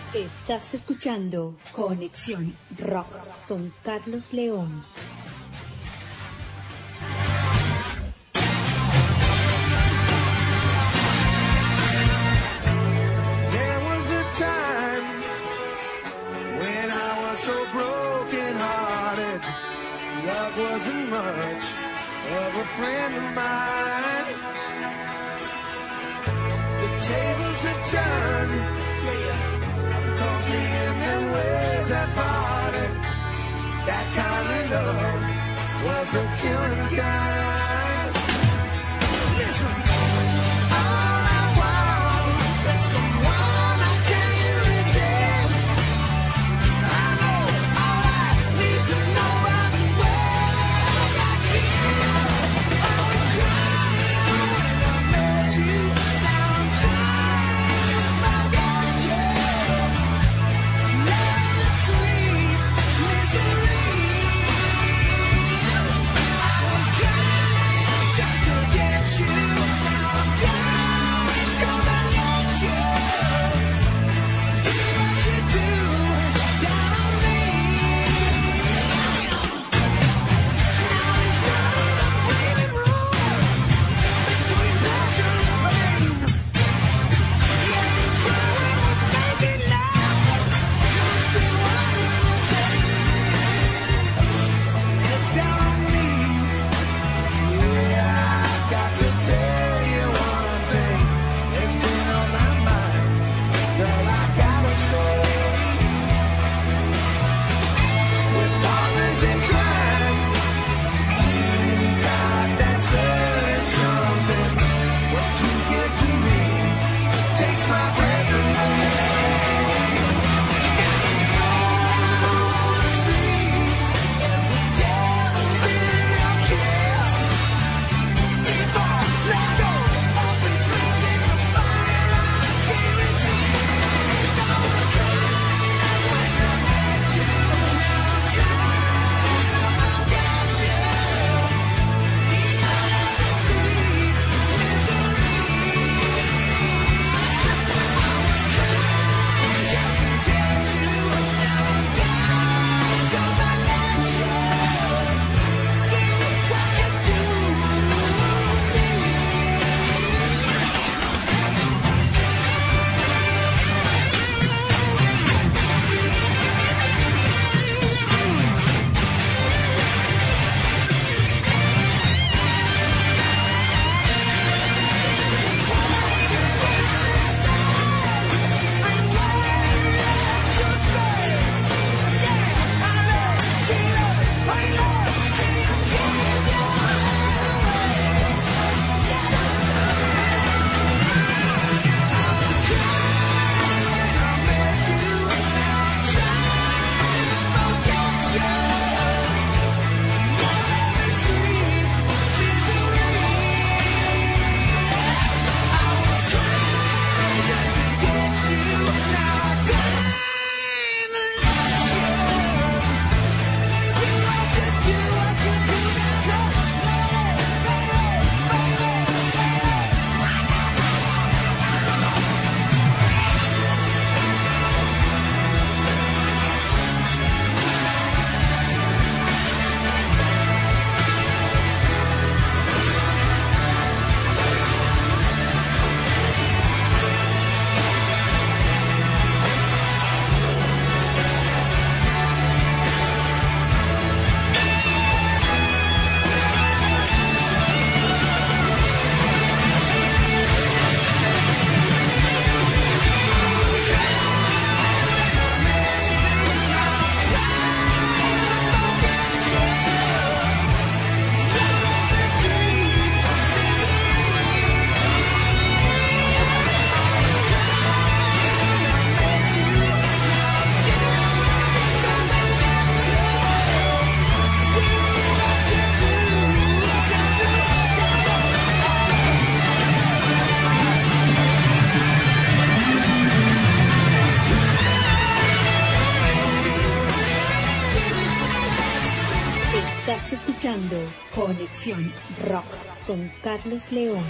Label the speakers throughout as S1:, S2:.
S1: Estás escuchando Conexión Rock con Carlos León.
S2: There was a time when I was so broken hearted. Love wasn't much of a friend of mine. The tables have turned. Coffee in them ways that parted. That kind of love was the killing kind. Listen, all I want is someone I can't resist. I know all I need to know about the way I got kissed. I was crying when I met you. Now I'm trying to forget you. Love is sweet misery. I was trying just to get you. Now I'm down 'cause I let you. Do what you do down on me. Now it's running a waiting room between pleasure and pain. Yeah, you cry when we're making love. You must be one and the same. It's down on me. Yeah, I got to tell you one thing. It's been on my mind. Girl, I gotta say, with partners in crime, you got that certain something. What you give to me takes my breath away. On the street is the devil's in your kiss. If I let go, everything takes a fire I can't resist. I was trying when I met you. Now I'm trying to forget you. Your love is sweet misery. I was trying just to get you. Now I'm down 'cause I let you. Do what you do to me.
S1: Estás escuchando Conexión Rock con Carlos León.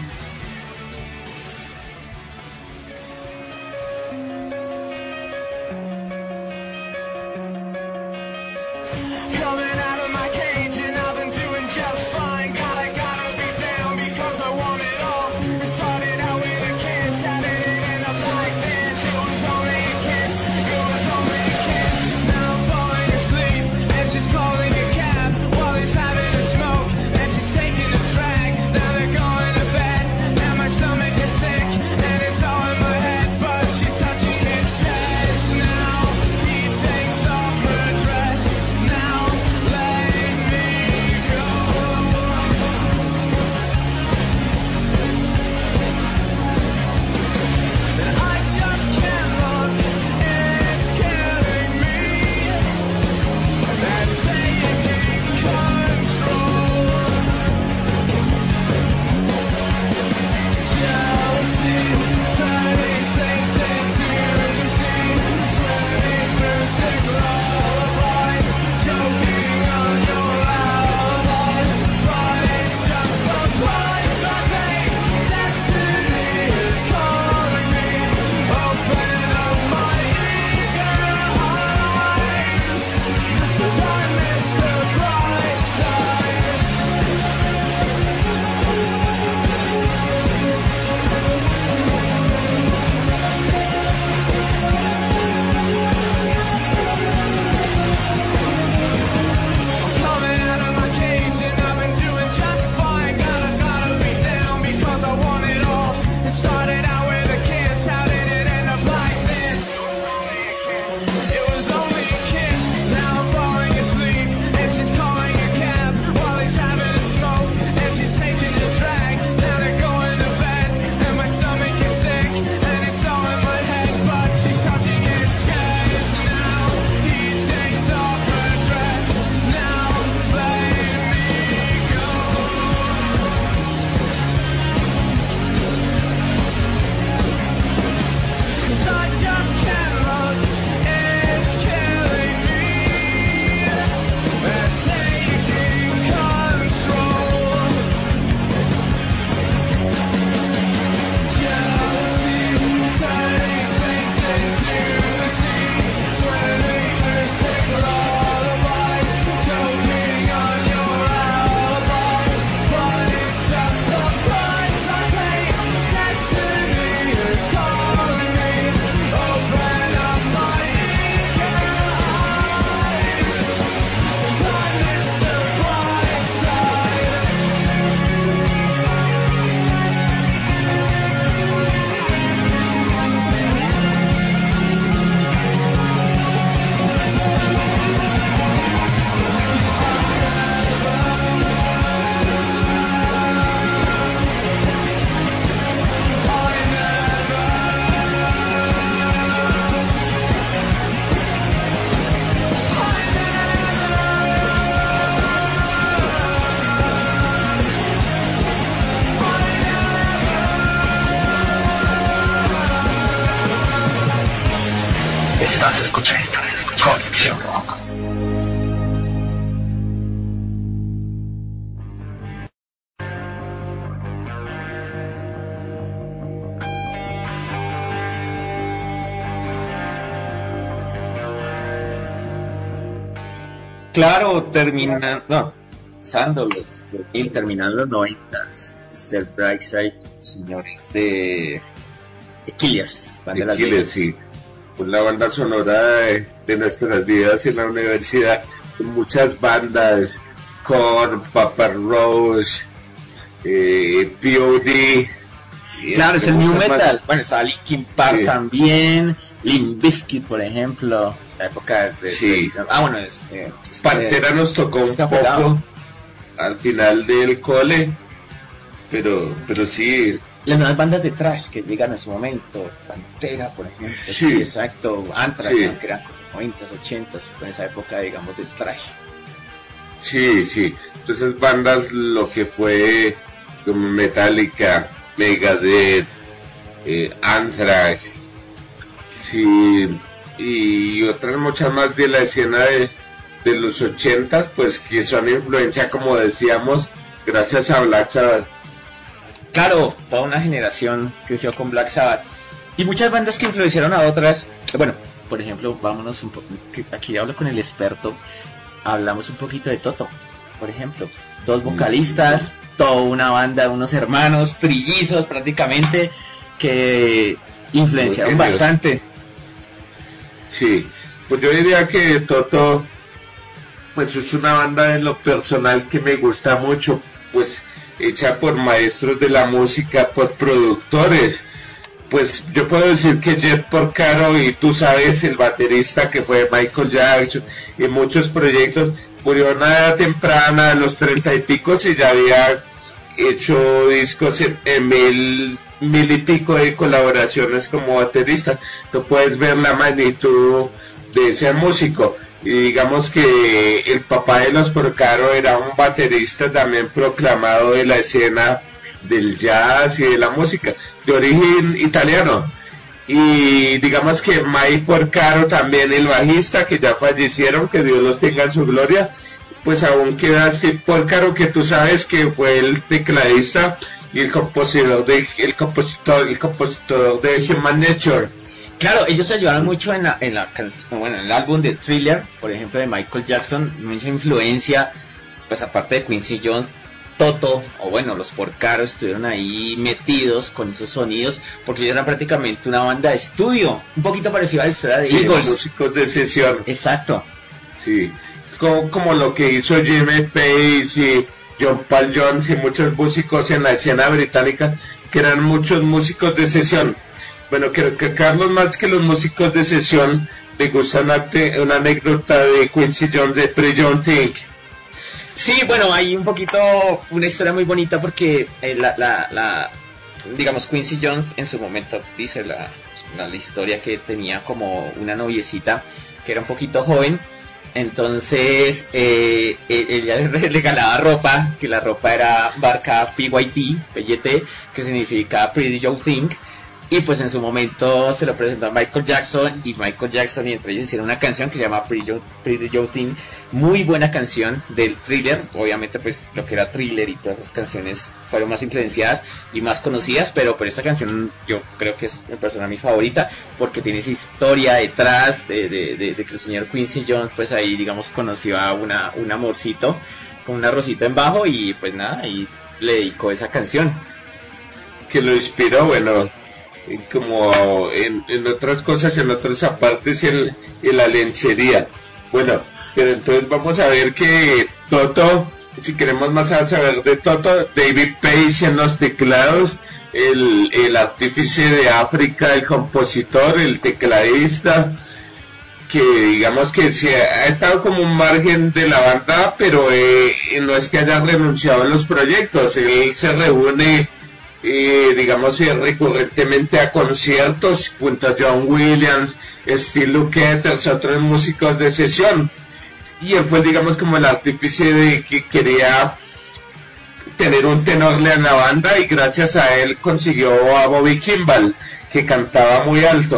S3: Estás escuchando Conexión Rock.
S4: Claro, pasando los 2000, terminando los 90, Mr. Brightside, señores de Killers,
S5: de Killers, sí. La banda sonora de nuestras vidas en la universidad, muchas bandas, Korn, Papa Roach, P.O.D.
S4: Claro, es el new metal. Bueno, está Linkin Park, sí. También, Limp Bizkit, por ejemplo, la época de...
S5: Sí.
S4: Bueno,
S5: Pantera nos tocó un poco al final del cole, pero sí...
S4: Las nuevas bandas de thrash que llegan en su momento, Pantera, por ejemplo, sí, exacto, Anthrax, sí. Que eran como 90s, 80s, en esa época, digamos, del thrash.
S5: Sí, entonces bandas, lo que fue como Metallica, Megadeth, Anthrax, sí, y otras muchas más de la escena de los 80s, pues que son influencia, como decíamos, gracias a Black Sabbath.
S4: Claro, toda una generación creció con Black Sabbath y muchas bandas que influenciaron a otras. Bueno, por ejemplo, vámonos un poco, aquí hablo con el experto, hablamos un poquito de Toto, por ejemplo, dos vocalistas, toda una banda, unos hermanos trillizos prácticamente, que influenciaron bastante.
S5: Sí, pues yo diría que Toto, pues es una banda en lo personal que me gusta mucho, pues hecha por maestros de la música, por productores. Pues yo puedo decir que Jet Porcaro, y tú sabes, el baterista que fue Michael Jackson, y muchos proyectos, murió a una edad temprana, a los 30 y pico, y ya había hecho discos en mil y pico de colaboraciones como bateristas. Tú puedes ver la magnitud de ese músico. Y digamos que el papá de los Porcaro era un baterista también proclamado de la escena del jazz y de la música, de origen italiano. Y digamos que Mike Porcaro también, el bajista, que ya fallecieron, que Dios los tenga en su gloria, pues aún queda Steve Porcaro, que tú sabes que fue el tecladista y el compositor de Human Nature.
S4: Claro, ellos se ayudaron mucho en el álbum de Thriller, por ejemplo, de Michael Jackson, mucha influencia, pues aparte de Quincy Jones, Toto, o bueno, los Porcaro estuvieron ahí metidos con esos sonidos, porque ellos eran prácticamente una banda de estudio, un poquito parecida a la historia de Eagles.
S5: Músicos de sesión.
S4: Exacto.
S5: Sí, como lo que hizo Jimmy Page y John Paul Jones y muchos músicos en la escena británica, que eran muchos músicos de sesión. Bueno, creo que Carlos, más que los músicos de sesión, le gusta una anécdota de Quincy Jones de Pretty Young Thing.
S4: Sí, bueno, hay un poquito, una historia muy bonita porque digamos, Quincy Jones en su momento dice la historia que tenía como una noviecita que era un poquito joven. Entonces ella le regalaba ropa, que la ropa era marca PYT, que significa Pretty Young Thing. Y pues en su momento se lo presentó a Michael Jackson, y Michael Jackson y entre ellos hicieron una canción que se llama Pretty Young Thing, muy buena canción del Thriller. Obviamente pues lo que era Thriller y todas esas canciones fueron más influenciadas y más conocidas, pero por esta canción yo creo que es en persona mi favorita, porque tiene esa historia detrás de que el señor Quincy Jones pues ahí digamos conoció a un amorcito con una rosita en bajo, y pues nada, y le dedicó esa canción.
S5: Que lo inspiró, bueno, como en otras cosas, en otras apartes, en la lencería. Bueno, pero entonces vamos a ver que Toto, si queremos más saber de Toto, David Page en los teclados, el artífice de África, el compositor, el tecladista, que digamos que se ha estado como un margen de la banda, pero no es que haya renunciado a los proyectos. Él se reúne digamos recurrentemente a conciertos junto a John Williams, Steve Lukather, otros músicos de sesión, y él fue digamos como el artífice de que quería tener un tenor en la banda, y gracias a él consiguió a Bobby Kimball, que cantaba muy alto.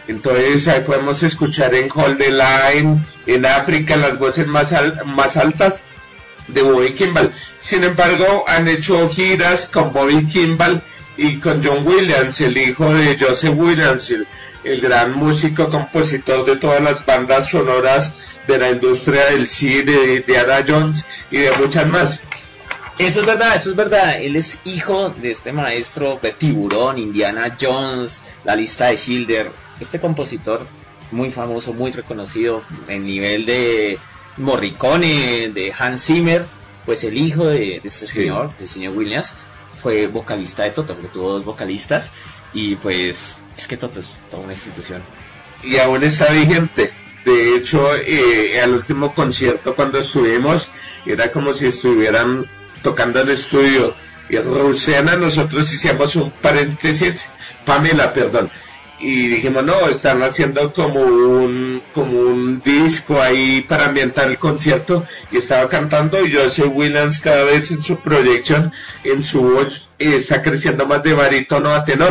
S5: Entonces ahí podemos escuchar en Hold the Line, en África, las voces más altas de Bobby Kimball. Sin embargo, han hecho giras con Bobby Kimball y con John Williams, el hijo de Joseph Williams, el gran músico, compositor de todas las bandas sonoras de la industria del cine, de Indiana Jones y de muchas más.
S4: Eso es verdad. Él es hijo de este maestro de Tiburón, Indiana Jones, La Lista de Schindler. Este compositor muy famoso, muy reconocido en nivel de Morricone, de Hans Zimmer, pues el hijo de este señor, del señor Williams, fue vocalista de Toto, porque tuvo 2 vocalistas, y pues es que Toto es toda una institución.
S5: Y aún está vigente. De hecho, al último concierto cuando estuvimos, era como si estuvieran tocando en estudio. Y Rosana, nosotros hicimos un paréntesis, Pamela, perdón, y dijimos, no, están haciendo como un disco ahí para ambientar el concierto, y estaba cantando, y Joseph Williams cada vez en su proyección, en su voz, está creciendo más de barítono a tenor.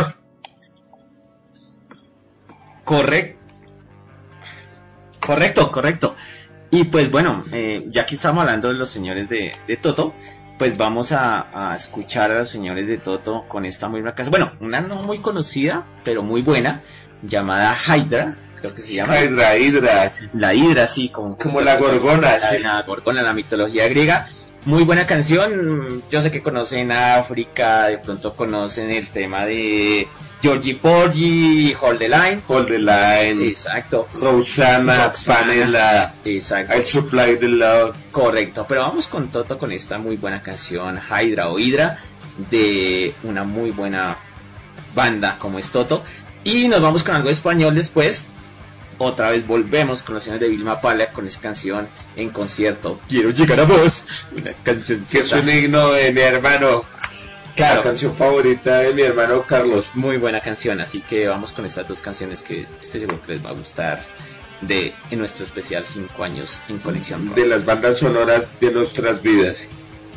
S4: Correcto. Y pues bueno, ya que estamos hablando de los señores de Toto, pues vamos a escuchar a los señores de Toto con esta muy buena canción. Bueno, una no muy conocida, pero muy buena, llamada Hydra, creo que se llama.
S5: Hydra.
S4: La Hydra, sí, como
S5: la gorgona, sí.
S4: La gorgona, la mitología griega. Muy buena canción. Yo sé que conocen África, de pronto conocen el tema de Georgie Porgy, Hold the Line.
S5: Hold the Line.
S4: Exacto.
S5: Roxana, Pamela.
S4: Exacto.
S5: I Supply the Love.
S4: Correcto. Pero vamos con Toto, con esta muy buena canción, Hydra o Hydra, de una muy buena banda como es Toto. Y nos vamos con algo español después. Otra vez volvemos con los señores de Vilma Palma con esa canción en concierto. Quiero llegar a vos. Una canción
S5: que es un himno de mi hermano.
S4: Claro.
S5: La canción favorita de mi hermano Carlos.
S4: Muy buena canción, así que vamos con estas 2 canciones que estoy seguro que les va a gustar en nuestro especial 5 años en Conexión Rock.
S5: De las bandas sonoras de nuestras vidas.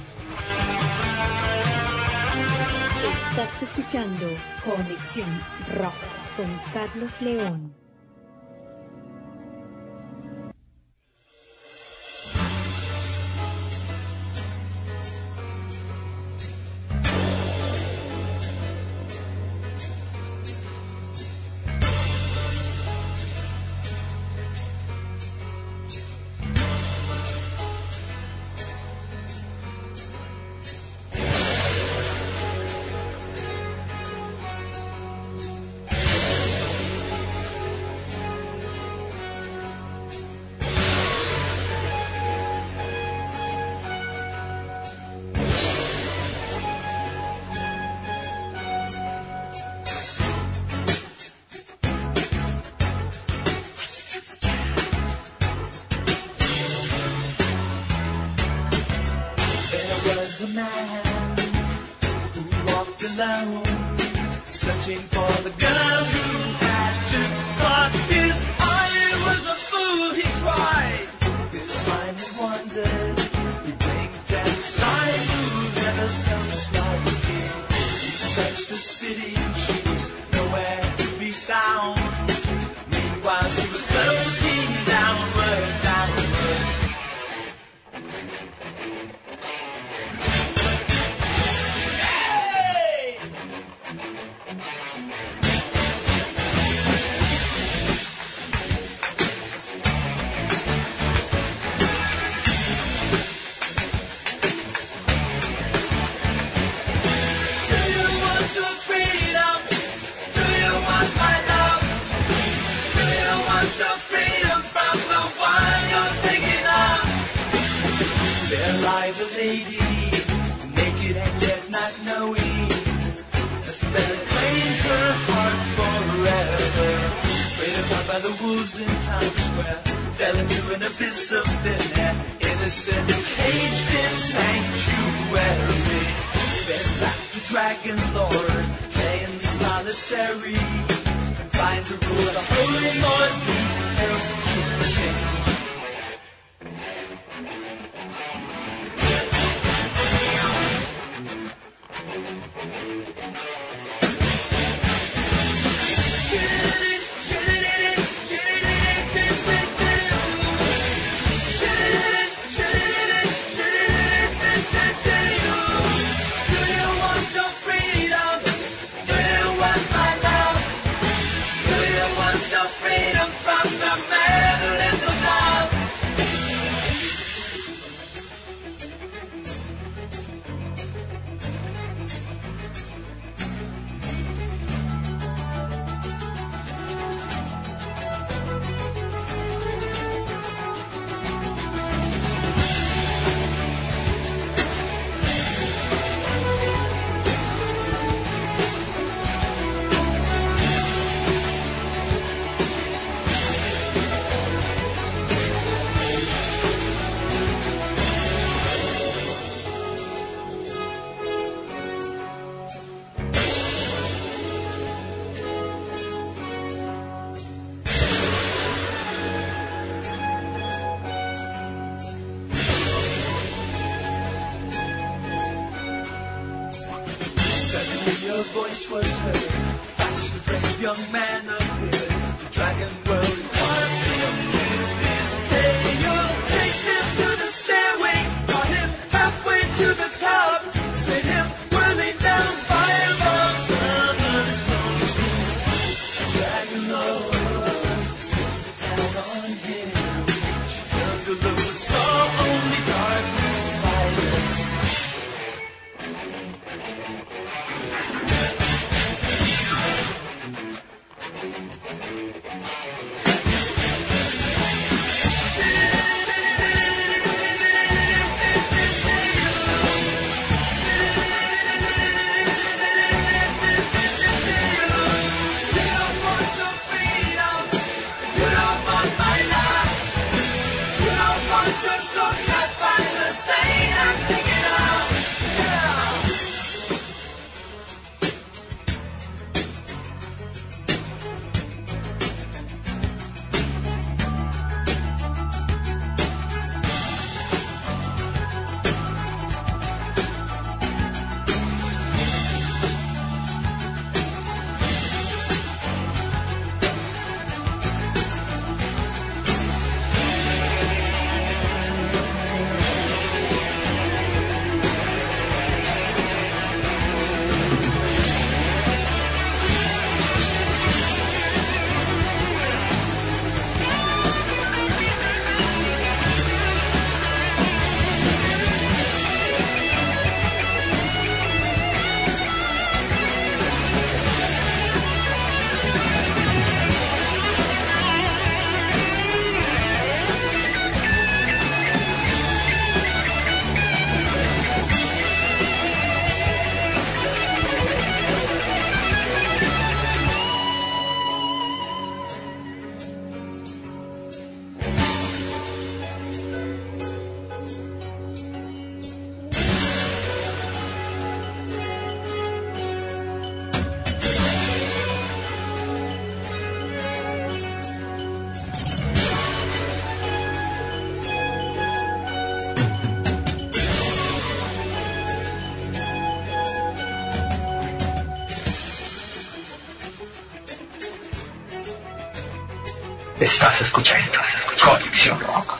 S1: Estás escuchando Conexión Rock con Carlos León.
S2: A man who walked alone, searching for the girl who had just caught his eye. Was a fool, he tried. His mind had wandered. He blinked and sighed. Who never so slightly. He searched the city. She was nowhere to be found. Meanwhile, she was floating downward, downward. The lady, naked and yet not knowing, a spell that claims her heart forever. Preyed upon by the wolves in Times Square, fell into an abyss of thin air, innocent, caged in sanctuary. There sat the dragon lord, playing solitary, confined to rule the holy laws, the heralds keep the same. was heard. Flash the brave young man appeared. The dragon world required him with his tail. Chased him to the stairway, got him halfway to the top, sent him whirling down 5 of 7 stones. The dragon lord sent down on him. She turned to look but saw only darkness, silence.
S3: Estás escuchando Conexión Rock.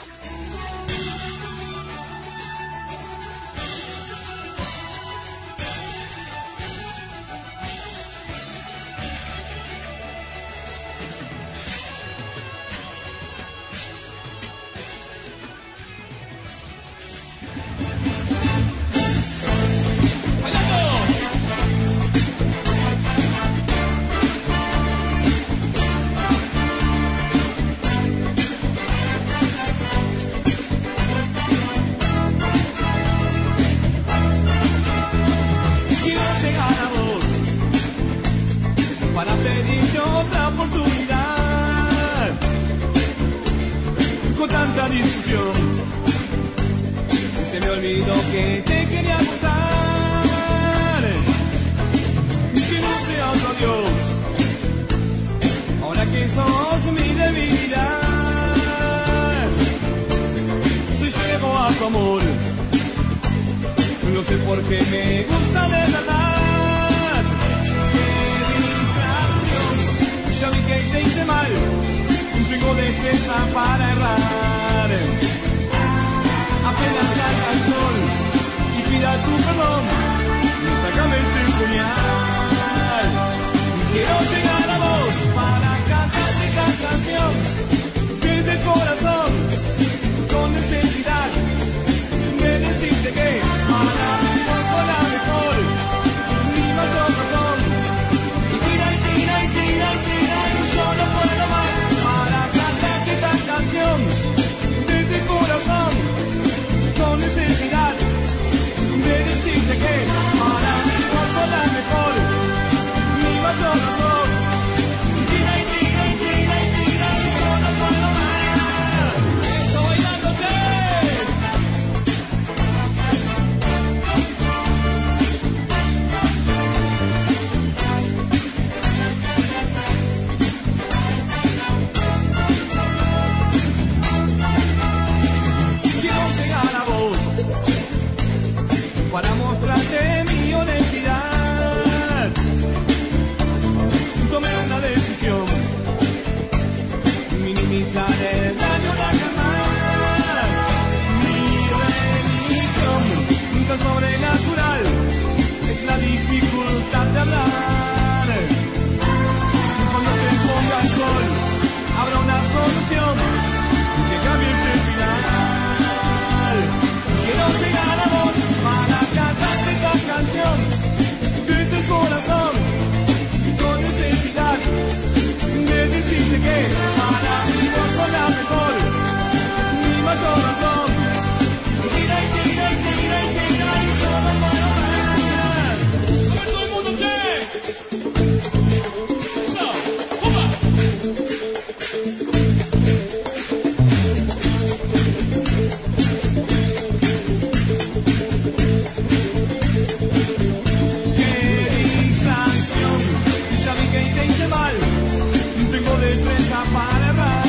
S2: hace mal, tengo destreza para errar.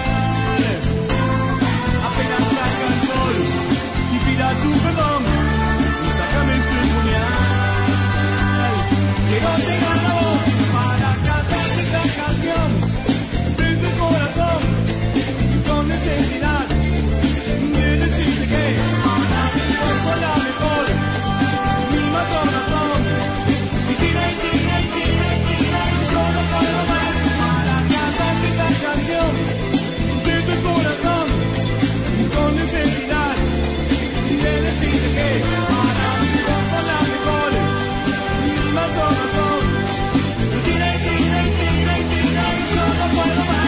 S2: Apenas salga el sol y pida tu perdón, y sácame tu puñal. Quiero llegar a vos para cantarte esta canción desde el corazón, con necesidad de decirte que para mí vos sos la mejor, mi mayor razón. Y tira y tira y tira y tira y yo no puedo más para cantarte esta canción desde el corazón, con necesidad de decirte que para mí vos sos la mejor, mi mayor razón. Y tira y tira y tira y tira y yo no puedo más.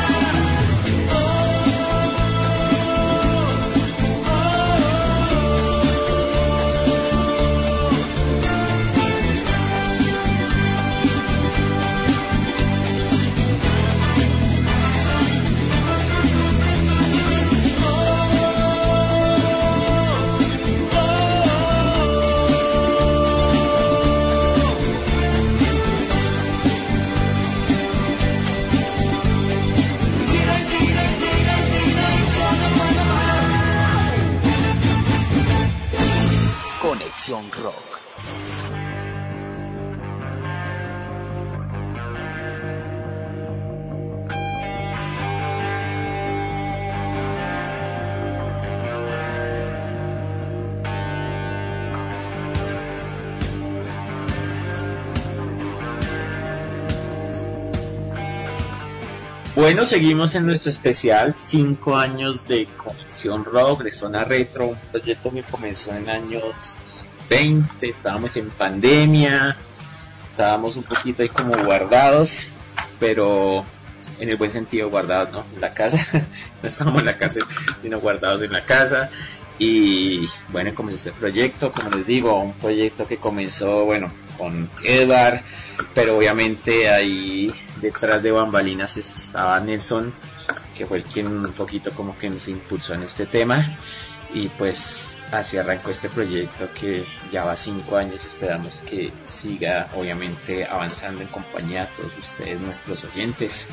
S6: Conexión Rock.
S4: Bueno, seguimos en nuestro especial 5 años de Conexión Rock, de Zona Retro, un proyecto que comenzó en años 20, estábamos en pandemia, estábamos un poquito ahí como guardados, pero en el buen sentido guardados, ¿no? En la casa, no estábamos en la cárcel, sino guardados en la casa. Y bueno, comenzó este proyecto, como les digo, un proyecto que comenzó, bueno, con Edward, pero obviamente ahí detrás de bambalinas estaba Nelson, que fue el quien un poquito como que nos impulsó en este tema, y pues así arrancó este proyecto que ya va 5 años. Esperamos que siga obviamente avanzando en compañía de todos ustedes, nuestros oyentes.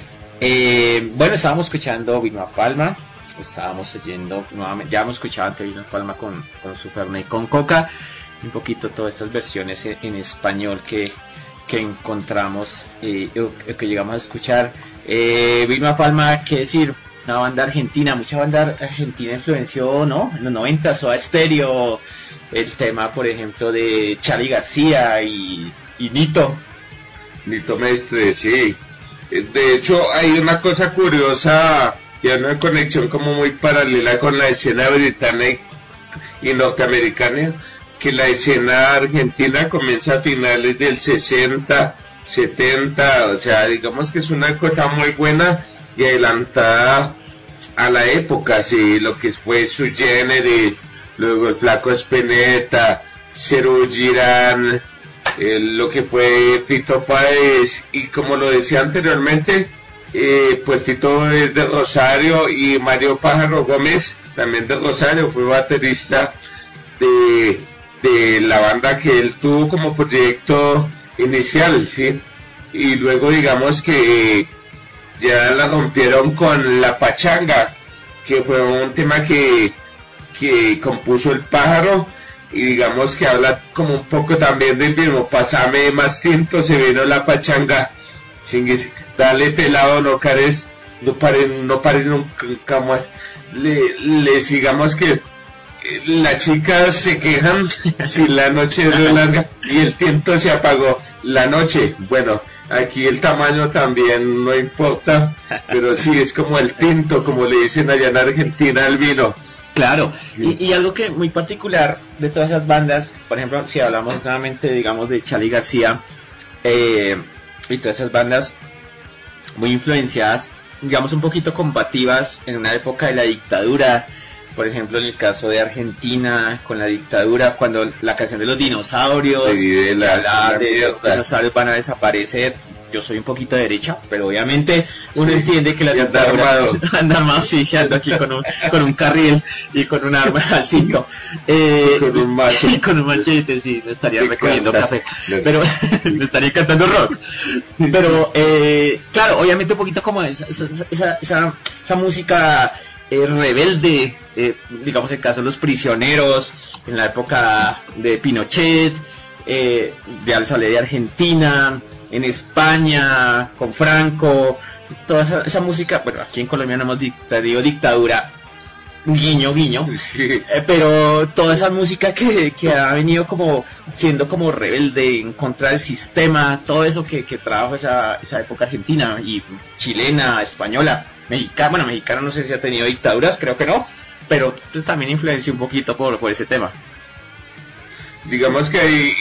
S4: Bueno, estábamos escuchando Vilma Palma, estábamos oyendo nuevamente, ya hemos escuchado antes Vilma Palma con Supernet con Coca, un poquito todas estas versiones en español que encontramos, que llegamos a escuchar. Vilma Palma, qué decir, una banda argentina, mucha banda argentina influenció, ¿no? En los 90, Soda Stereo, el tema, por ejemplo, de Charly García y Nito
S5: Mestre, sí. De hecho, hay una cosa curiosa, ya una conexión como muy paralela con la escena británica y norteamericana, que la escena argentina comienza a finales del 60, 70, o sea, digamos que es una cosa muy buena y adelantada a la época, sí, lo que fue Sui Generis, luego el Flaco Spinetta, Serú Girán, lo que fue Fito Páez, y como lo decía anteriormente, pues Fito es de Rosario y Mario Pájaro Gómez, también de Rosario, fue baterista de la banda que él tuvo como proyecto inicial, sí, y luego digamos que ya la rompieron con La Pachanga, que fue un tema que compuso el Pájaro, y digamos que habla como un poco también del mismo, pasame más tinto, se vino La Pachanga, sin dale pelado, no pares nunca más, les digamos que las chicas se quejan si la noche es muy larga y el tinto se apagó, la noche, bueno, aquí el tamaño también no importa, pero sí es como el tinto, como le dicen allá en Argentina al vino.
S4: Claro, sí. Y algo que muy particular de todas esas bandas, por ejemplo, si hablamos nuevamente, digamos, de Charly García, y todas esas bandas muy influenciadas, digamos, un poquito combativas en una época de la dictadura, por ejemplo, en el caso de Argentina, con la dictadura, cuando la canción de los dinosaurios,
S5: sí,
S4: los dinosaurios van a desaparecer, yo soy un poquito de derecha, pero obviamente uno
S5: Sí,
S4: entiende que la
S5: y anda
S4: dictadura
S5: armado.
S4: anda armado, sí, ando aquí con un carril y con un arma al cinto.
S5: Con un macho.
S4: Y con un machete, sí, me estaría
S5: Te
S4: recogiendo
S5: cantas.
S4: café.
S5: Claro.
S4: Pero me estaría cantando rock. Pero, claro, obviamente un poquito como esa música rebelde, digamos el caso de Los Prisioneros, en la época de Pinochet, de Al Salir de Argentina, en España, con Franco, toda esa música, bueno, aquí en Colombia no hemos digo dictadura, guiño, guiño,
S5: Sí.
S4: pero toda esa música que ha venido como siendo como rebelde en contra del sistema, todo eso que trajo esa época argentina y chilena, española, mexicana, bueno, mexicana no sé si ha tenido dictaduras, creo que no, pero pues también influenció un poquito por ese tema.
S5: Digamos que ahí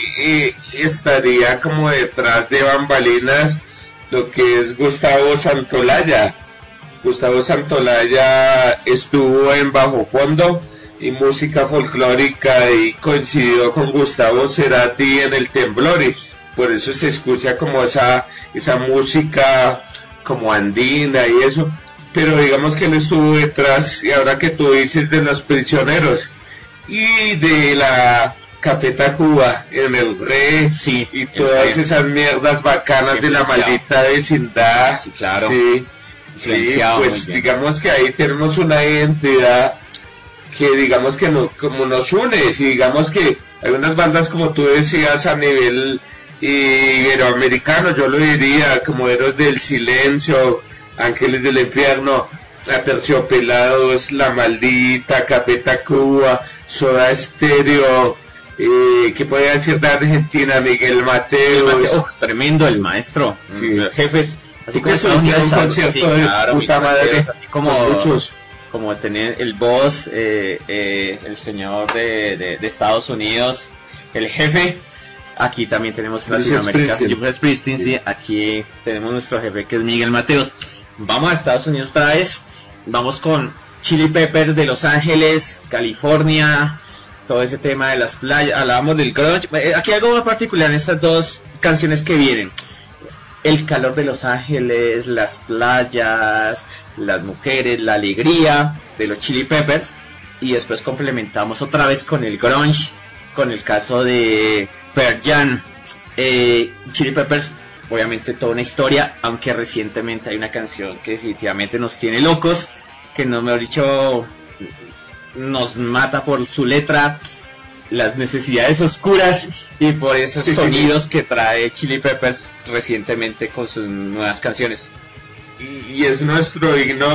S5: estaría como detrás de bambalinas lo que es Gustavo Santolaya. Gustavo Santolaya estuvo en Bajo Fondo y música folclórica y coincidió con Gustavo Cerati en El Temblore. Por eso se escucha como esa música como andina y eso. Pero digamos que él estuvo detrás, y ahora que tú dices de Los Prisioneros y de la Café Tacuba en el Re,
S4: Sí,
S5: y
S4: el
S5: todas
S4: Re.
S5: esas mierdas bacanas de la
S4: Influenciado.
S5: maldita vecindad.
S4: Sí, claro.
S5: Sí, sí,
S4: Influenciado, muy
S5: pues
S4: bien.
S5: digamos que ahí tenemos una identidad que digamos que como nos une, y digamos que hay unas bandas como tú decías a nivel iberoamericano, yo lo diría, como Héroes del Silencio, Ángeles del Infierno, Aterciopelados, La Maldita, Café Tacuba, Soda Stereo, ¿qué podría decir de Argentina? Miguel Mateos.
S4: Tremendo el maestro,
S5: Sí.
S4: Jefes, así
S5: ¿Tú
S4: como
S5: que
S4: Estados
S5: estuviste en
S4: Unidos,
S5: un concierto
S4: sí,
S5: de
S4: claro,
S5: puta
S4: Miguel
S5: madre?
S4: Mateos, así
S5: Con muchos.
S4: como tener el boss, el señor de Estados Unidos, el jefe. Aquí también tenemos en
S5: Bruce
S4: Latinoamérica,
S5: Springsteen.
S4: Bruce Springsteen, sí. Aquí tenemos nuestro jefe que es Miguel Mateos. Vamos a Estados Unidos otra vez, vamos con Chili Peppers de Los Ángeles, California, todo ese tema de las playas, hablábamos del grunge. Aquí hay algo más particular en estas dos canciones que vienen. El calor de Los Ángeles, las playas, las mujeres, la alegría de los Chili Peppers, y después complementamos otra vez con el grunge, con el caso de Pearl Jam. Chili Peppers, obviamente toda una historia, aunque recientemente hay una canción que definitivamente nos tiene locos, que no me he dicho, nos mata por su letra, las necesidades oscuras y por esos
S5: Sí,
S4: sonidos que trae Chili Peppers recientemente con sus nuevas canciones.
S5: Y es nuestro himno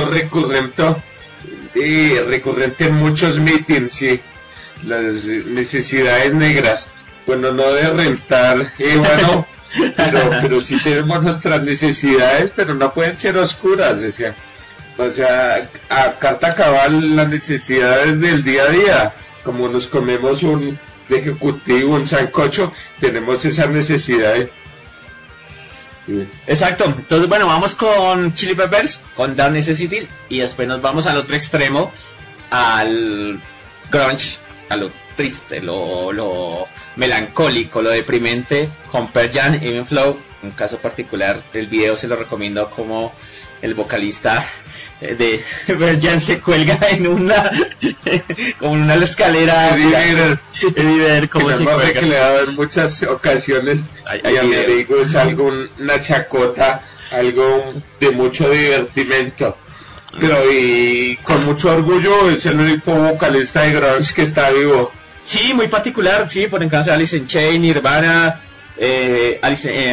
S5: recurrente en muchos meetings, sí. Las necesidades negras, bueno, no de rentar, bueno, pero sí tenemos nuestras necesidades, pero no pueden ser oscuras, o sea, a carta cabal las necesidades del día a día, como nos comemos un ejecutivo, un sancocho, tenemos esas necesidades. Sí.
S4: Exacto, entonces bueno, vamos con Chili Peppers, con Dark Necessities, y después nos vamos al otro extremo, al grunge, a lo triste, lo melancólico, lo deprimente, con Pearl Jam, Even Flow. Un caso particular, el video se lo recomiendo, como el vocalista de Pearl Jam se cuelga en una como en una escalera.
S5: Eddie Vedder.
S4: Eddie Vedder, cómo se
S5: que
S4: cuelga.
S5: le ha dado en muchas ocasiones
S4: Hay
S5: y a mi
S4: videos.
S5: amigo es algo, una chacota, algo de mucho divertimento, pero y con mucho orgullo es el único vocalista de grunge que está vivo.
S4: Sí, muy particular, sí, por ejemplo Alice in Chains, Nirvana, Alice,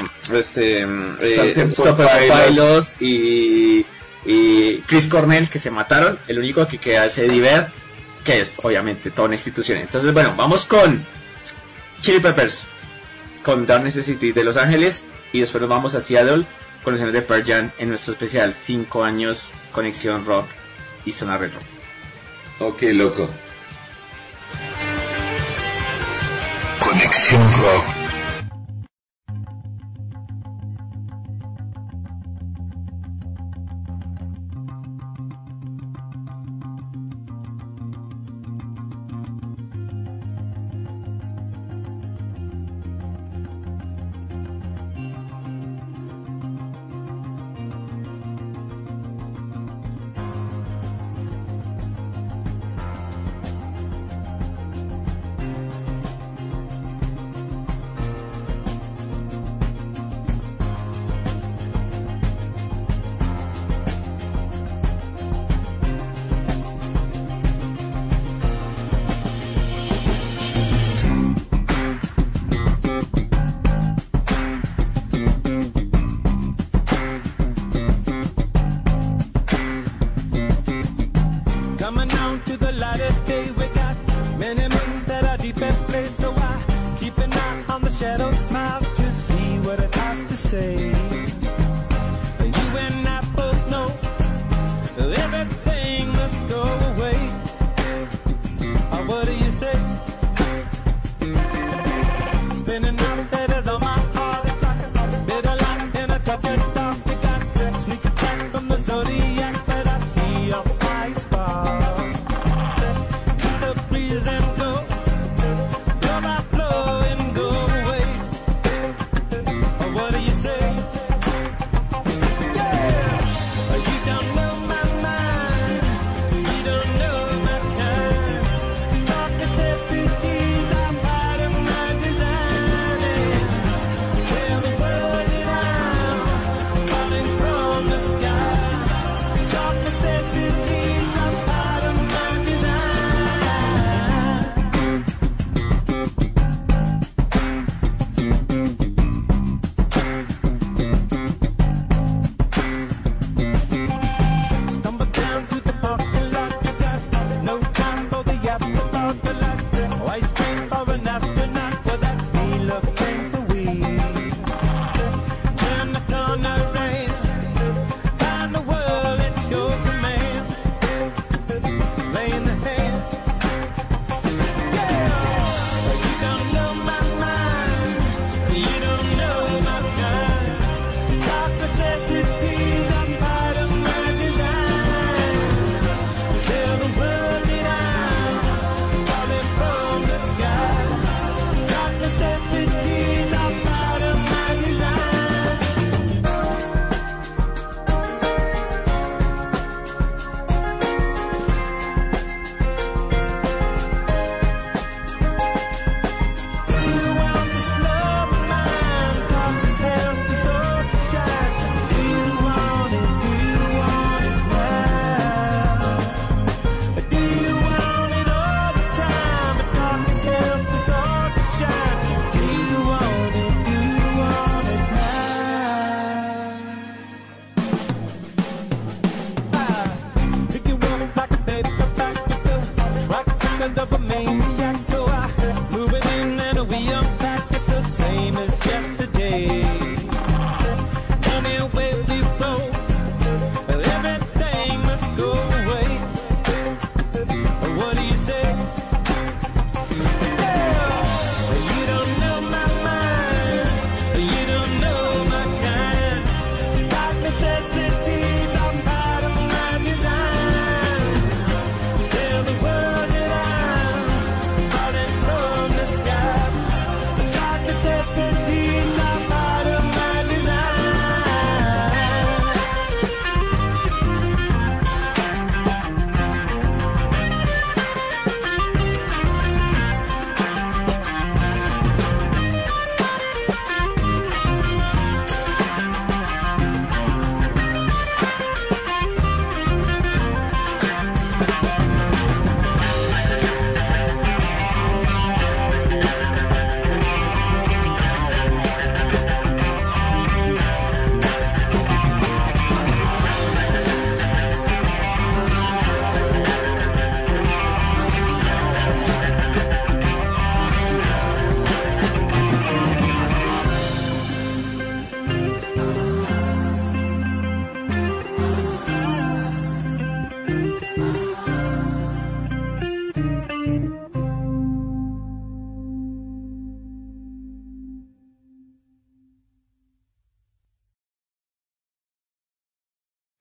S4: Stone Pilots y Chris Cornell, que se mataron. El único que queda es Eddie Vedder, que es obviamente toda una institución. Entonces bueno, vamos con Chili Peppers, con Dark Necessity de Los Ángeles, y después nos vamos a Seattle con los señores de Pearl Jam en nuestro especial 5 años Conexión Rock y Zona Retro.
S5: Ok, loco.
S3: Conexión Rock.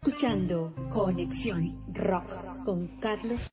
S1: escuchando Conexión Rock con Carlos